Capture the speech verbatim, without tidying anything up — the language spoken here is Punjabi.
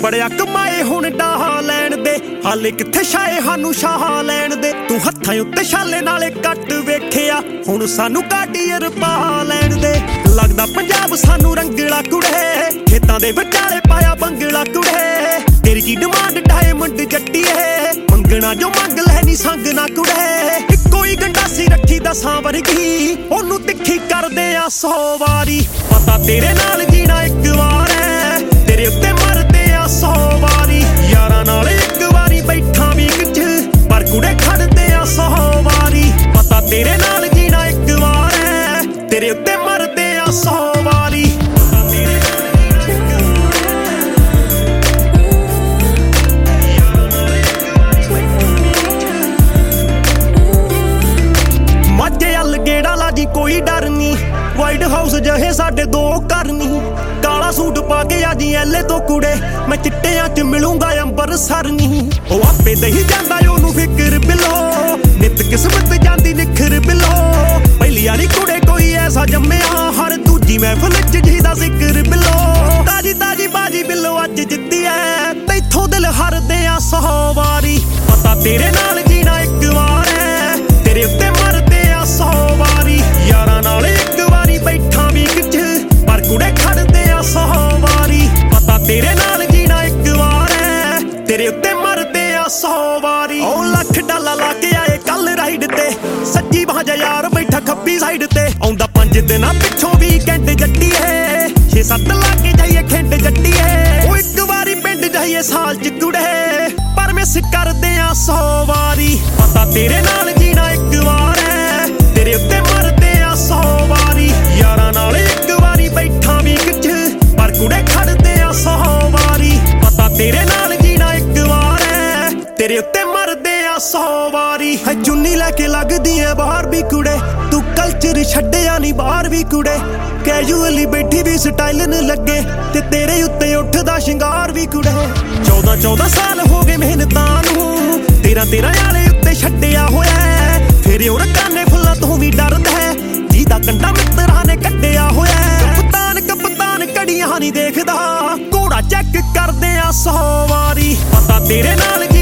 ਬੜਿਆ ਕਮਾਏ ਹੁਣ ਡਾਹ ਲੈਣ ਦੇ, ਹਾਲੇ ਕਿੱਥੇ ਛਾਏ ਸਾਨੂੰ ਸ਼ਾਹ ਲੈਣ ਦੇ। ਤੂੰ ਹੱਥਾਂ ਉੱਤੇ ਛਾਲੇ ਨਾਲੇ ਕੱਟ ਵੇਖਿਆ, ਹੁਣ ਸਾਨੂੰ ਕਾਟੀਅਰ ਪਾ ਲੈਣ ਦੇ। ਲੱਗਦਾ ਪੰਜਾਬ ਸਾਨੂੰ ਰੰਗਲਾ ਕੁੜੇ, ਖੇਤਾਂ ਦੇ ਵਿਚਾਲੇ ਪਾਇਆ ਬੰਗਲਾ ਕੁੜੇ। ਤੇਰੀ ਕੀ ਡਿਮਾਂਡ ਡਾਇਮੰਡ ਜੱਟੀਏ, ਮੰਗਣਾ ਜੋ ਮੰਗ ਲੈ ਨੀ ਸੰਗ ਨਾ ਕੁੜੇ। ਇੱਕੋ ਹੀ ਗੰਡਾਸੀ ਰੱਖੀ ਦਸਾਂ ਵਰਗੀ, ਉਹਨੂੰ ਤਿੱਖੀ ਕਰਦੇ ਆ ਸੌ ਵਾਰੀ। ਪਤਾ ਤੇਰੇ ਨਾਲ ਜੀਣਾ ਇੱਕ ਵਾਰ ਐ, ਤੇਰੇ ਉੱਤੇ ਮਰਦੇ ਆ ਸੌ ਵਾਰੀ। ਯਾਰਾਂ ਨਾਲ ਇੱਕ ਵਾਰੀ ਬੈਠਾ ਵੀਕ ਚ, ਪਰ ਕੁੜੇ ਖੜਦੇ ਆ ਸੌ ਵਾਰੀ। ਪਤਾ ਤੇਰੇ ਨਾਲ ਜੀਣਾ ਇੱਕ ਵਾਰ ਐ, ਤੇਰੇ ਉੱਤੇ ਮਰਦੇ ਆ ਸੌ ਵਾਰੀ। ਮਾਝੇ ਵੱਲ ਗੇੜਾ ਲਾ ਜੀ ਕੋਈ ਡਰ ਨੀ, ਵਾਈਟ ਹਾਊਸ ਜਿਹੇ ਸਾਡੇ ਦੋ ਘਰ ਨੀ। ਕਾਲਾ ਸੂਟ ਪਾ ਕੇ ਆ ਜੀ ਐਲੇ ਤੋਂ ਕੁੜੇ, ਮੈਂ ਚਿੱਟਿਆਂ ਚ ਮਿਲੂੰਗਾ ਅੰਬਰਸਰ ਨੀ। ਉਹ ਆਪੇ ਦਹੀ ਜਾਂਦਾ ਉਹਨੂੰ ਫਿਕਰ ਬਿਲੋ, ਨਿੱਤ ਕਿਸਮਤ ਜਾਂਦੀ ਨਿਖਰ ਬਿਲੋ। ਪਹਿਲੀ ਵਾਰੀ ਕੁੜੇ ਕੋਈ ਐਸਾ ਜੰਮਿਆ, ਹਰ ਦੂਜੀ ਮਹਿਫਲ ਚ ਜਿਹਦਾ ਜ਼ਿਕਰ ਬਿਲੋ। ਤਾਜੀ ਤਾਜੀ ਬਾਜੀ ਬਿਲੋ ਅੱਜ ਜਿੱਤੀ ਐ, ਤੈਥੋਂ ਦਿਲ ਹਰਦੇ ਆ ਸੌ ਵਾਰੀ। ਪਤਾ ਤੇਰੇ ਨਾਲ ਜੀਣਾ ਇੱਕ ਵਾਰ ਐ, ਤੇਰੇ ਉੱਤੇ ਮਰਦੇ ਆ ਸੌ ਵਾਰੀ। ਯਾਰਾਂ ਨਾਲ ਇੱਕ ਵਾਰੀ ਬੈਠਾ ਵੀਕ ਚ, ਪਰ ਕੁੜੇ ਖੜਦੇ ਆ ਸੌ ਵਾਰੀ। ਪਤਾ ਤੇਰੇ ਨਾਲ ਜੀਣਾ ਇੱਕ ਵਾਰ ਐ, ਤੇਰੇ ਉੱਤੇ ਮਰਦੇ ਆ ਸੌ ਵਾਰੀ। ਉਹ ਲੱਖ ਡਾਲਾ ਲਾ ਕੇ ਆਏ ਕੱਲ ਰਾਈਡ ਤੇ, ਸੱਜੀ ਬਾਂਹ ਯਾਰ ਬੈਠਾ ਖੱਬੀ ਸਾਈਡ ਤੇ। ਆਉਂਦਾ ਪੰਜ ਦਿਨਾਂ ਪਿੱਛੋਂ ਵੀਕਐਂਡ ਜੱਟੀਏ, ਛੇ ਸੱਤ ਲਾ ਕੇ ਜਾਈਏ ਖਿੰਡ ਜੱਟੀਏ। ਉਹ ਇੱਕ ਵਾਰੀ ਪਿੰਡ ਜਾਈਏ ਸਾਲ ਚ ਕੁੜੇ, ਪਰ ਮਿਸ ਕਰਦੇ ਆ ਸੌ ਵਾਰੀ। ਪਤਾ ਤੇਰੇ ਨਾਲ ਜੀਣਾ ਇੱਕ ਵਾਰ ਐ, ਤੇਰੇ ਉੱਤੇ ਮਰਦੇ ਆ ਸੌ ਵਾਰੀ। ਯਾਰਾਂ ਨਾਲ ਇੱਕ ਵਾਰੀ ਬੈਠਾ ਵੀਕ ਚ, ਪਰ ਕੁੜੇ ਖੜਦੇ ਆ ਸੌ ਵਾਰੀ। ਪਤਾ ਤੇਰੇ ਨਾਲ ਜੀਣਾ ਇੱਕ ਵਾਰ ਐ, ਤੇਰੇ ਉੱਤੇ ਮਰਦੇ ਆ ਸੌ ਵਾਰੀ। ਹੈ ਚੁੰਨੀ ਲੈ ਕੇ ਲੱਗਦੀ ਐ ਬਾਹਰ ਵੀ ਕੁੜੇ, ਤੂੰ ਕਲਚਰ ਛੱਡਿਆ ਨੀ ਬਾਹਰ ਵੀ ਕੁੜੇ। ਕੈਜੂਅਲੀ ਬੈਠੀ ਵੀ ਸਟਾਈਲਨ ਲੱਗੇ, ਤੇ ਤੇਰੇ ਉੱਤੇ ਉੱਠਦਾ ਸ਼ਿੰਗਾਰ ਵੀ ਕੁੜੇ। ਚੌਦਾਂ ਚੌਦਾਂ ਸਾਲ ਹੋ ਗਏ ਮਿਹਨਤਾਂ ਨੂੰ, ਤੇਰਾ ਤੇਰਾ ਵਾਲੇ ਉੱਤੇ ਛੱਡਿਆ ਹੋਇਆ। ਫਿਰ ਉਹ ਰਕਾਨੇ ਫੁੱਲਾਂ ਤੋਂ ਵੀ ਡਰਦਾ ਹੈ, ਜਿਹਦਾ ਕੰਡਾ ਮਿੱਤਰਾਂ ਨੇ ਕੱਢਿਆ ਹੋਇਆ। ਕਪਤਾਨ ਕਪਤਾਨ ਕੜੀਆਂ ਨੀ ਦੇਖਦਾ, ਘੋੜਾ ਚੈੱਕ ਕਰਦੇ ਆ ਸੌ ਵਾਰੀ। ਪਤਾ ਤੇਰੇ ਨਾਲ